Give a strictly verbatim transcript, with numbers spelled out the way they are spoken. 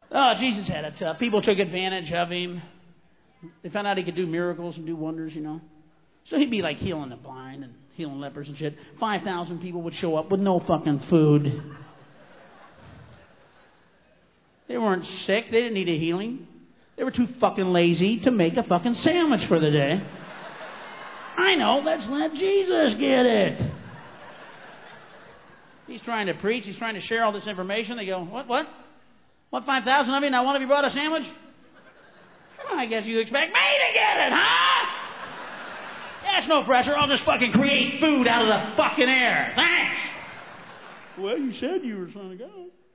Oh, Jesus had it tough. People took advantage of him. They found out he could do miracles and do wonders, you know. So he'd be like healing the blind and healing lepers and shit. five thousand people would show up with no fucking food. They weren't sick. They didn't need a healing. They were too fucking lazy to make a fucking sandwich for the day. I know. Let's let Jesus get it. He's trying to preach. He's trying to share all this information. They go, what, what? What, five thousand of you? Now one of you brought a sandwich? Well, I guess you expect me to get it, huh? That's no pressure. I'll just fucking create food out of the fucking air. Thanks. Well, you said you were son of God.